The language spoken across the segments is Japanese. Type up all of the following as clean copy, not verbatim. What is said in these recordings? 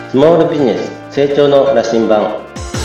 スモールビジネス成長の羅針盤。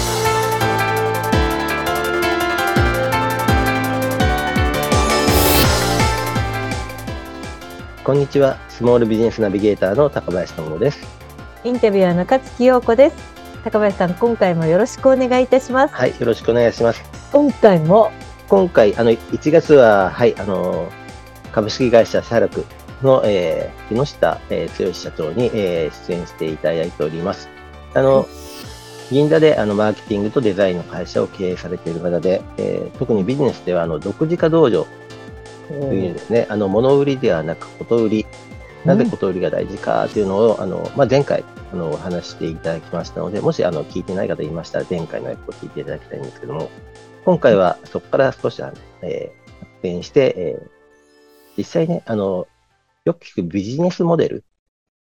こんにちは。スモールビジネスナビゲーターの高林智です。 インタビュアーの勝木陽子です。高林さん、今回もよろしくお願いいたします。 はい、よろしくお願いします。 今回 1月は、株式会社シャーラクの、木下、剛社長に、出演していただいております。銀座でマーケティングとデザインの会社を経営されている方で、特にビジネスでは独自化道場というですね、物売りではなくこと売り、なぜこと売りが大事かというのを、前回お話していただきましたので、もし聞いてない方いましたら前回のやつを聞いていただきたいんですけども、今回はそこから少し発展して、実際ね、よく聞くビジネスモデル。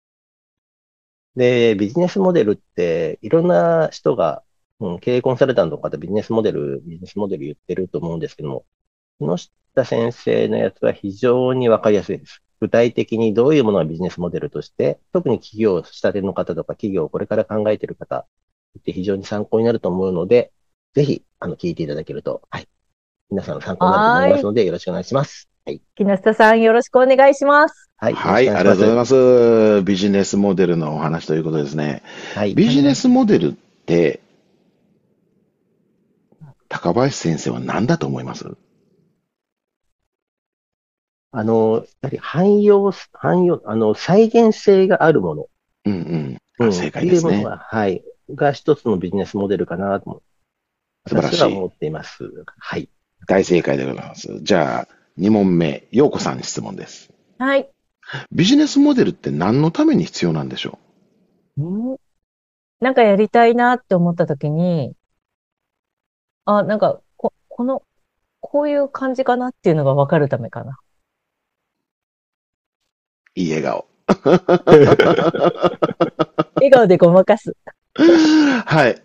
で、ビジネスモデルっていろんな人が、経営コンサルタントの方ビジネスモデル言ってると思うんですけども、木下先生のやつは非常にわかりやすいです。具体的にどういうものがビジネスモデルとして、特に企業仕立ての方とか企業をこれから考えている方って非常に参考になると思うので、ぜひ聞いていただけると、皆さんの参考になると思いますので、よろしくお願いします。 木下さん、よろしくお願いします。 はい、ありがとうございます。ビジネスモデルのお話ということですね。ビジネスモデルって、高林先生は何だと思います？ やはり再現性があるもの。正解ですね。 っていうものが一つのビジネスモデルかなと素晴らしい。 私は思っています。はい。 大正解でございます。じゃあ、2問目、陽子さんに質問です。 はい。 ビジネスモデルって何のために必要なんでしょう？なんかやりたいなって思ったときに、なんか、こういう感じかなっていうのが分かるためかな。 いい笑顔。 笑顔でごまかす。 はい。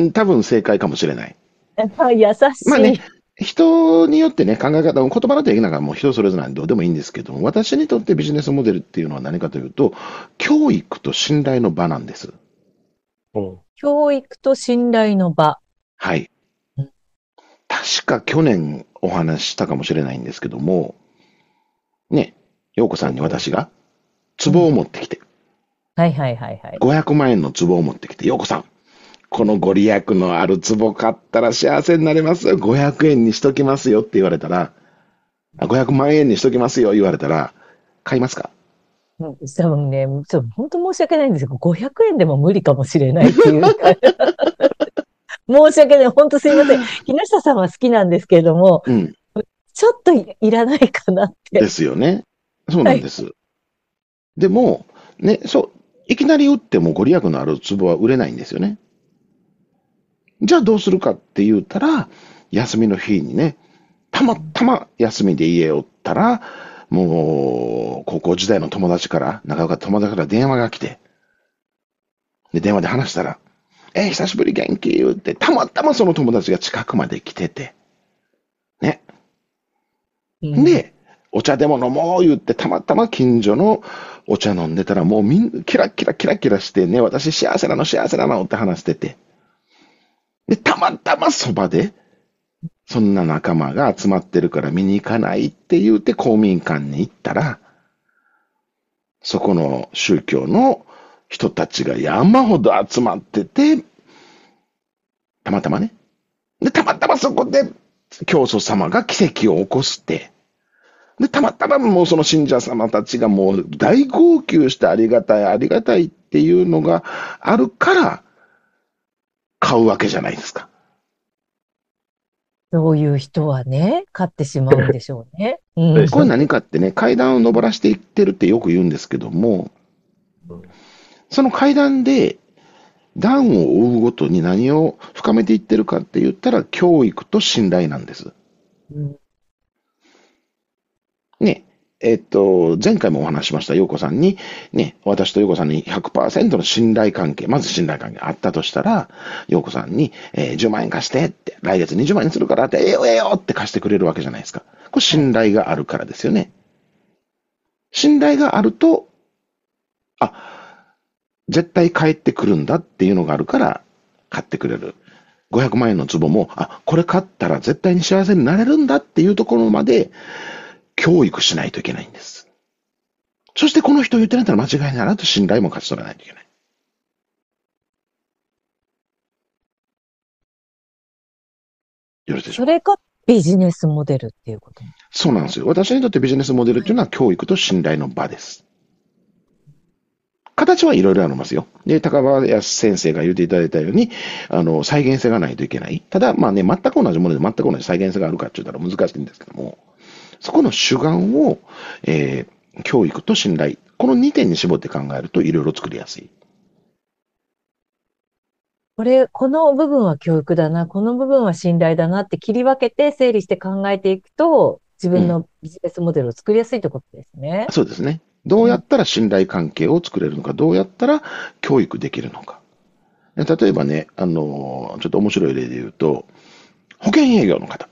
多分正解かもしれない。 優しい。 人によってね、考え方、言葉の定義なんかも人それぞれなんでどうでもいいんですけども、私にとってビジネスモデルっていうのは何かというと、教育と信頼の場なんです。 教育と信頼の場。 はい。確か去年お話ししたかもしれないんですけども、ね、陽子さんに私が壺を持ってきて、500万円の壺を持ってきて、陽子さん、このご利益のある壺買ったら幸せになれますよ。500円にしときますよって言われたら、500万円にしときますよ言われたら、買いますか？ 多分ね、本当申し訳ないんですけど、500円でも無理かもしれないっていう。申し訳ない。本当すいません。木下さんは好きなんですけれども、ちょっといらないかなって。 ですよね。そうなんです。でも、ね、いきなり売ってもご利益のある壺は売れないんですよね。じゃあどうするかって言ったら、休みの日にね、たまたま休みで家をおったら、もう、高校時代の友達から、仲良かった友達から電話が来て、で、電話で話したら、久しぶり元気言って、たまたまその友達が近くまで来てて、ね。で、お茶でも飲もう言って、たまたま近所のお茶飲んでたら、もうみんなキラキラキラキラしてね、私幸せなのって話してて、で、たまたまそばで、そんな仲間が集まってるから見に行かないって言うて公民館に行ったら、そこの宗教の人たちが山ほど集まってて、たまたまね。で、たまたまそこで教祖様が奇跡を起こして、で、たまたまもうその信者様たちがもう大号泣してありがたいありがたいっていうのがあるから、買うわけじゃないですか。 そういう人はね、買ってしまうんでしょうね。 これ何かってね、階段を上らせていってるってよく言うんですけども、その階段で段を追うごとに何を深めていってるかって言ったら、教育と信頼なんです。ね、前回もお話ししました陽子さんに、ね、私と陽子さんに 100% の信頼関係、まず信頼関係あったとしたら、陽子さんに、10万円貸してって、来月20万円するからって、ええよって貸してくれるわけじゃないですか。これ信頼があるからですよね。信頼があると、 絶対帰ってくるんだっていうのがあるから買ってくれる。500万円の壺も、これ買ったら絶対に幸せになれるんだっていうところまで教育しないといけないんです。そしてこの人言ってないったら間違いないなと信頼も勝ち取らないといけない。よろしいでしょうか。 それがビジネスモデルっていうこと。 そうなんですよ。私にとってビジネスモデルっていうのは教育と信頼の場です。形はいろいろありますよ。で、高林先生が言っていただいたように、再現性がないといけない。ただ、まあね、全く同じもので全く同じ再現性があるかって言ったら難しいんですけども、そこの主眼を、教育と信頼、この2点に絞って考えるといろいろ作りやすい。 この部分は教育だな、この部分は信頼だなって切り分けて整理して考えていくと、自分のビジネスモデルを作りやすいってことですね。 そうですね。どうやったら信頼関係を作れるのか、どうやったら教育できるのか。例えばね、ちょっと面白い例で言うと、保険営業の方。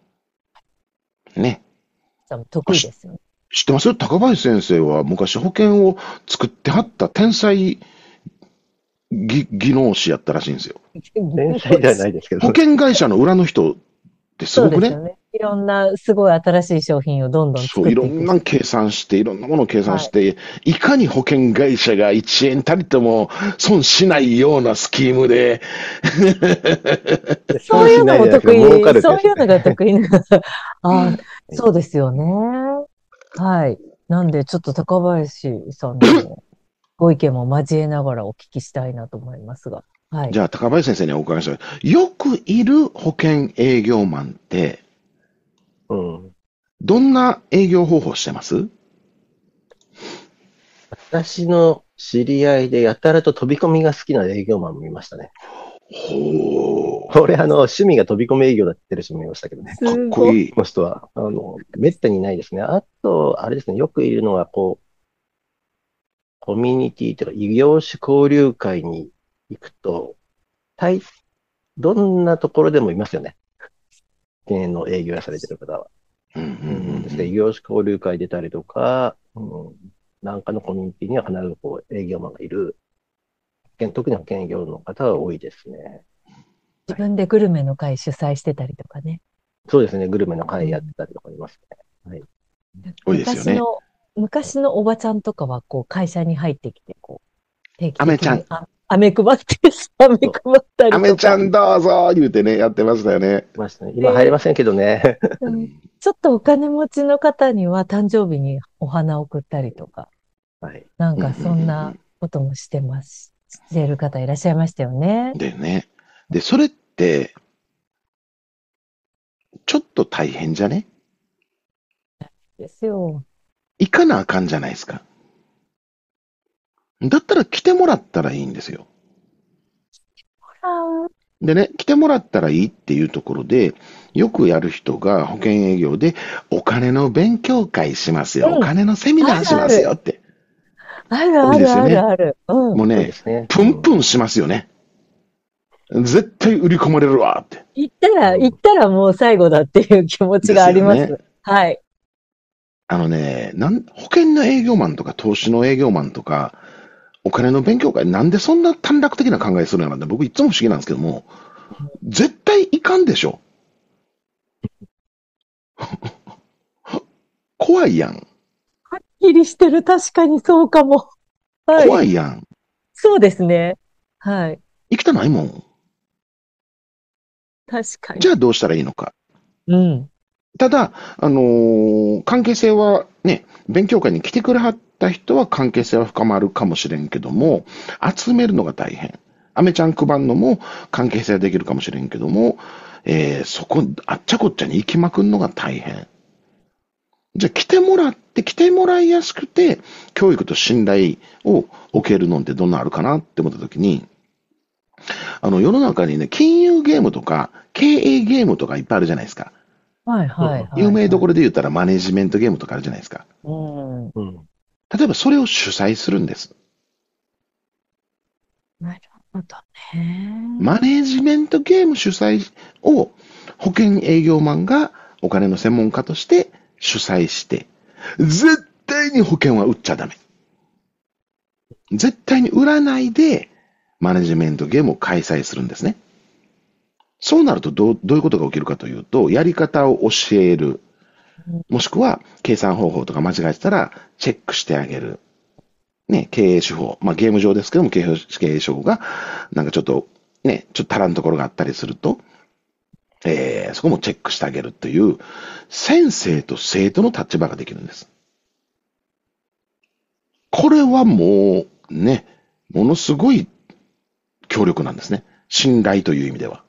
ね。 得意ですよね。 知ってます？高林先生は昔保険を作ってはった天才技能士やったらしいんですよ。 天才ではないですけど。 保険会社の裏の人ってすごくね。 そうですよね。いろんなすごい新しい商品をどんどん作っていく。 そう、いろんな計算して、いろんなものを計算して、いかに保険会社が1円たりとも損しないようなスキームで。 そういうのも得意。そういうのが得意な。そうですよね。はい。なんで、ちょっと高林さんのご意見も交えながらお聞きしたいなと思いますが。はい。 じゃあ、高林先生にお伺いしたい。よくいる保険営業マンって、どんな営業方法してます？ 私の知り合いでやたらと飛び込みが好きな営業マンもいましたね。俺、趣味が飛び込み営業だって言ってる人もいましたけどね。 かっこいい。 この人は、めったにないですね。あと、あれですね、よくいるのは、コミュニティというか、異業種交流会に行くと、どんなところでもいますよね。保険の営業やされてる方は。ですから異業種交流会出たりとか、なんかのコミュニティには必ず営業マンがいる。特に保険営業の方は多いですね。 自分でグルメの会主催してたりとかね。 そうですね。グルメの会やってたりとかいますね。はい。 多いですよね。 昔のおばちゃんとかは、会社に入ってきて、定期的にアメちゃん。 アメ配って、アメ配ったりとか。 アメちゃんどうぞ言うてね、やってましたよね。 今入れませんけどね。 ちょっとお金持ちの方には誕生日にお花を送ったりとか。 はい。 なんかそんなこともしてる方いらっしゃいましたよね。 でね。で、それって、ちょっと大変じゃね？ ですよ。 行かなあかんじゃないですか。だったら来てもらったらいいんですよ。でね、来てもらったらいいっていうところで、よくやる人が保険営業でお金の勉強会しますよ。お金のセミナーしますよって。 あるあるあるある。 もうね、プンプンしますよね。絶対売り込まれるわって。 行ったらもう最後だっていう気持ちがあります。はい。 保険の営業マンとか投資の営業マンとか、お金の勉強会、なんでそんな短絡的な考えするのかなって僕いつも不思議なんですけども、絶対いかんでしょ。怖いやん。 はっきりしてる。確かにそうかも。 はい、怖いやん。 そうですね。はい。 行きたないもん。 確かに。 じゃあどうしたらいいのか。 うん。 ただ、関係性はね、勉強会に来てくれはった人は関係性は深まるかもしれんけども、集めるのが大変。アメちゃん配るのも関係性はできるかもしれんけども、そこ、あっちゃこっちゃに行きまくるのが大変。じゃあ来てもらいやすくて、教育と信頼を受けるのってどんなあるかなって思ったときに、世の中にね、金融ゲームとか、経営ゲームとかいっぱいあるじゃないですか。 はいはい、はい。 有名どころで言ったらマネジメントゲームとかあるじゃないですか。例えばそれを主催するんです。 なるほどね。 マネジメントゲーム主催を保険営業マンがお金の専門家として主催して、絶対に保険は売っちゃダメ。 絶対に売らないで、マネジメントゲームを開催するんですね。そうなるとどういうことが起きるかというと、やり方を教える。もしくは、計算方法とか間違えてたら、チェックしてあげる。ね、経営手法。まあ、ゲーム上ですけども、経営手法が、なんかちょっと足らんところがあったりすると、そこもチェックしてあげるという、先生と生徒の立場ができるんです。これはもう、ものすごい強力なんですね。信頼という意味では。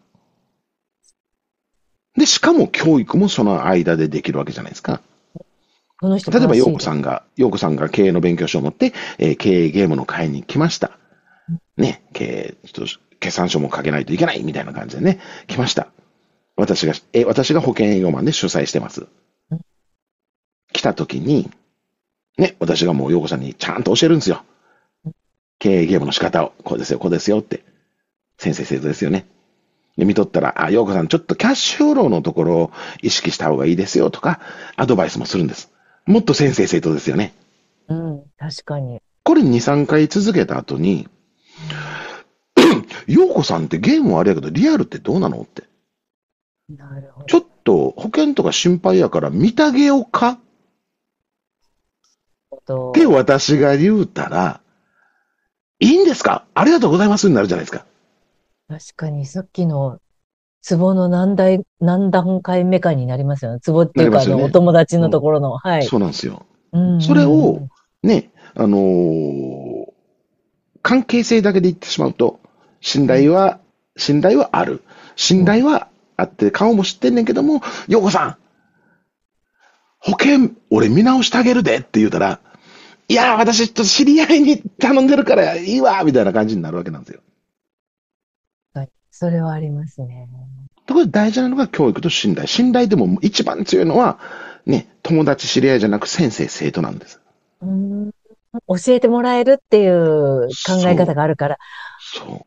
で、しかも教育もその間でできるわけじゃないですか。 この人例えば、 詳しい陽子さんが経営の勉強書を持って、経営ゲームの会に来ました。決算書も書けないといけないみたいな感じでね、来ました。私が保険営業マンで主催してます。来た時に、私がもう陽子さんにちゃんと教えるんですよ。経営ゲームの仕方を、こうですよ、こうですよって。先生生徒ですよね。で、見とったら、陽子さん、ちょっとキャッシュフローのところを意識した方がいいですよとか、アドバイスもするんです。もっと先生生徒ですよね。 うん、確かに。 これ2、3回続けた後に、陽子さんってゲームはあれやけど、リアルってどうなのって。 なるほど。 ちょっと保険とか心配やから見てあげようかって私が言うたら、いいんですか、ありがとうございますになるじゃないですか。 確かにさっきのツボの何段階目かになりますよね。ツボっていうか、お友達のところの。はい。 そうなんですよ。それを、関係性だけで言ってしまうと、信頼はある。信頼はあって、顔も知ってんねんけども、陽子さん、保険、俺見直してあげるでって言うたら、いやー、私ちょっと知り合いに頼んでるからいいわ、みたいな感じになるわけなんですよ。 はい。それはありますね。 ところで大事なのが教育と信頼。信頼でも一番強いのは、友達知り合いじゃなく先生生徒なんです。 教えてもらえるっていう考え方があるから。 そう。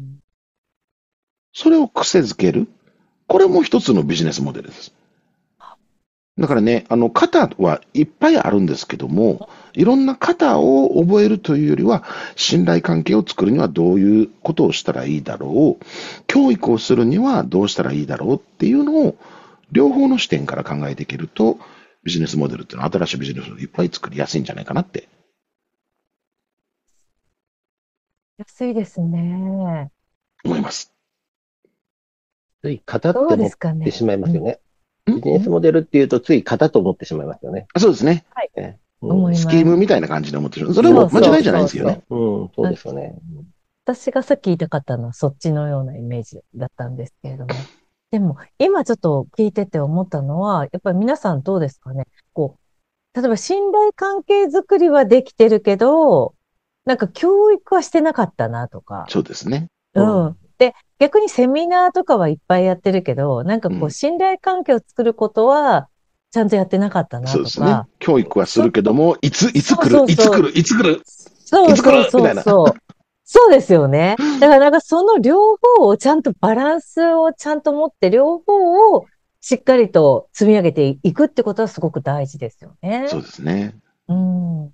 それを癖づける。これも一つのビジネスモデルです。だからね、型はいっぱいあるんですけども、いろんな型を覚えるというよりは、信頼関係を作るにはどういうことをしたらいいだろう、教育をするにはどうしたらいいだろうっていうのを、両方の視点から考えていけると、ビジネスモデルっていうのは新しいビジネスをいっぱい作りやすいんじゃないかなって。 安いですね。 思います。 つい型って思ってしまいますよね。ビジネスモデルっていうと、つい型と思ってしまいますよね。 そうですね。 はい。 スキームみたいな感じで思ってる。それも間違いじゃないんですよね。 そうですよね。 私がさっき言いたかったのはそっちのようなイメージだったんですけれども。でも、今ちょっと聞いてて思ったのは、やっぱり皆さんどうですかね。例えば信頼関係づくりはできてるけど、なんか教育はしてなかったなとか。 そうですね。 で、逆にセミナーとかはいっぱいやってるけど、なんか信頼関係を作ることは、ちゃんとやってなかったなとか。そうですね。 教育はするけども、いつ来るそうそうですよね。だからなんかその両方をちゃんとバランスをちゃんと持って両方をしっかりと積み上げていくってことはすごく大事ですよね。 そうですね。 ど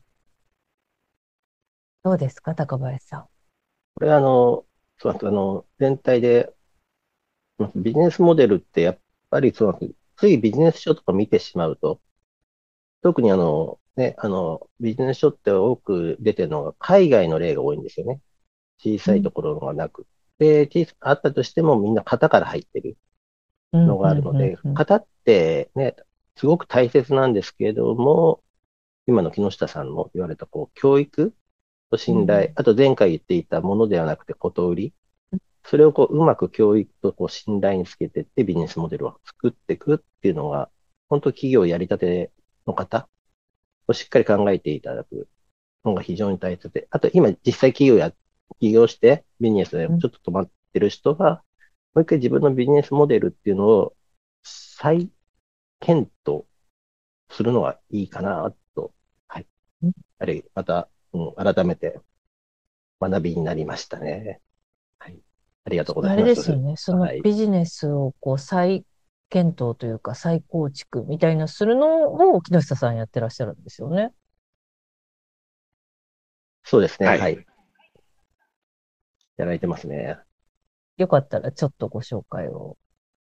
うですか、高林さん。 これ全体で、ビジネスモデルってやっぱりついビジネス書とか見てしまうと、特にビジネス書って多く出てるのが海外の例が多いんですよね。小さいところがなく。で、あったとしてもみんな型から入ってるのがあるので、型ってね、すごく大切なんですけれども、今の木下さんの言われた教育と信頼、あと前回言っていたものではなくてこと売り、それをうまく教育と信頼につけていってビジネスモデルを作っていくっていうのが、本当企業やりたての方をしっかり考えていただくのが非常に大切で、あと今実際起業してビジネスでちょっと止まってる人が、もう一回自分のビジネスモデルっていうのを再検討するのがいいかなと、はい。また、改めて学びになりましたね。はい。ありがとうございます。 あれですよね。そのビジネスを再検討というか再構築みたいなするのを木下さんやってらっしゃるんですよね。 そうですね。 はいはい。やられてますね。 よかったらちょっとご紹介を。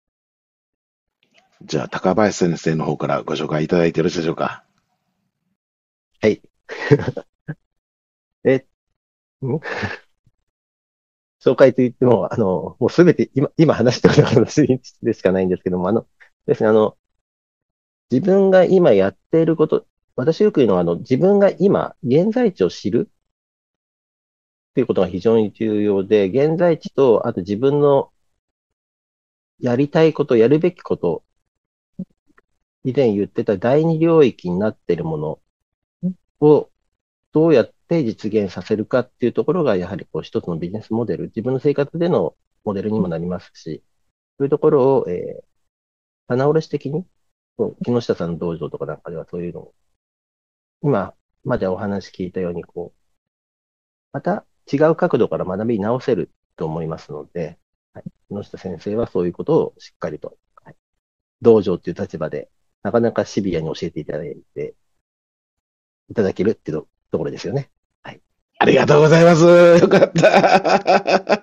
じゃあ、高林先生の方からご紹介いただいてよろしいでしょうか。 はい。ん紹介といっても、もうすべて今話したような話でしかないんですけども、ですね、自分が今やっていること、私よく言うのは、自分が今、現在地を知るっていうことが非常に重要で、現在地と、あと自分のやりたいこと、やるべきこと、以前言ってた第二領域になっているものをどうやって実現させるかっていうところが、やはりこう一つのビジネスモデル、自分の生活でのモデルにもなりますし、そういうところを、棚卸し的に、木下さんの道場とかなんかではそういうのを、今までお話聞いたように、また違う角度から学び直せると思いますので、はい、木下先生はそういうことをしっかりと、はい、道場っていう立場で、なかなかシビアに教えていただけるっていうところですよね。はい。 ありがとうございます。よかった。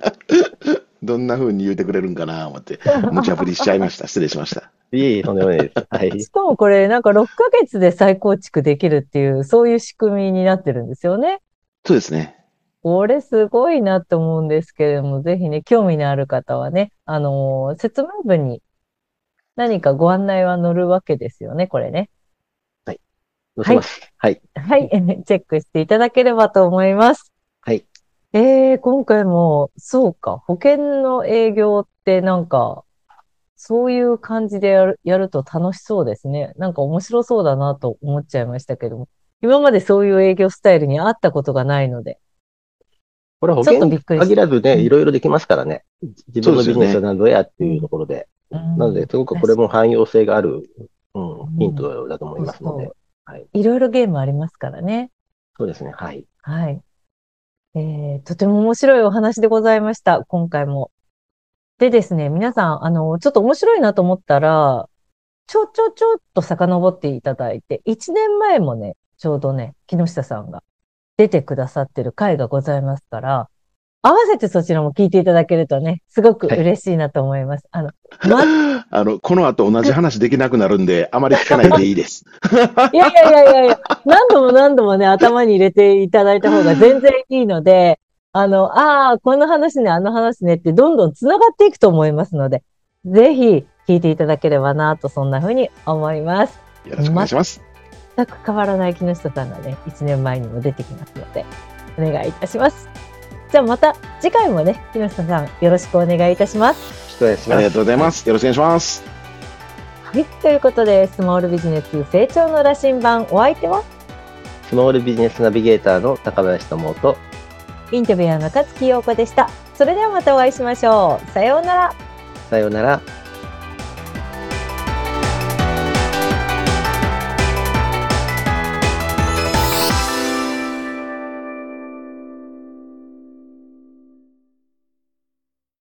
どんな風に言うてくれるんかな思って、無茶ぶりしちゃいました。失礼しました。 いえいえ、とんでもないです。はい。 しかもこれなんか6ヶ月で再構築できるっていう、そういう仕組みになってるんですよね。 そうですね。 これすごいなと思うんですけれども、ぜひね、興味のある方はね、説明文に何かご案内は載るわけですよね、これね。 はい。載せます。はい。 はい。チェックしていただければと思います。 はい。 今回も、そうか、保険の営業ってなんか、そういう感じでやると楽しそうですね。なんか面白そうだなと思っちゃいましたけども。今までそういう営業スタイルに会ったことがないので。 これは保ちょっと険にびっくりした。 限らずね、いろいろできますからね。自分のビジネスは何ぞやっていうところで。 ななので、すごくこれも汎用性がある、ヒンそトだと思いますので。はい。 いろいろゲームありますからね。 そうですね。はい。 はい。とても面白いお話でございました。今回も。でですね、皆さん、ちょっと面白いなと思ったら、ちょっと遡っていただいて、1年前もね、ちょうどね、木下さんが出てくださってる回がございますから、合わせてそちらも聞いていただけるとね、すごく嬉しいなと思います。 この後同じ話できなくなるんで、あまり聞かないでいいです。 いや、何度もね、頭に入れていただいた方が全然いいので、この話ね、あの話ねってどんどん繋がっていくと思いますので、ぜひ聞いていただければなと、そんな風に思います。 よろしくお願いします。 全く変わらない木下さんがね、1年前にも出てきますので、お願いいたします。じゃあまた次回もね、木下さんよろしくお願いいたします。 よろしくお願いします。 ありがとうございます。よろしくお願いします。 はい、ということで、スモールビジネス成長の羅針盤、お相手はスモールビジネスナビゲーターの高林智と、 インタビュアーの勝木陽子でした。それではまたお会いしましょう。さようなら。 さようなら。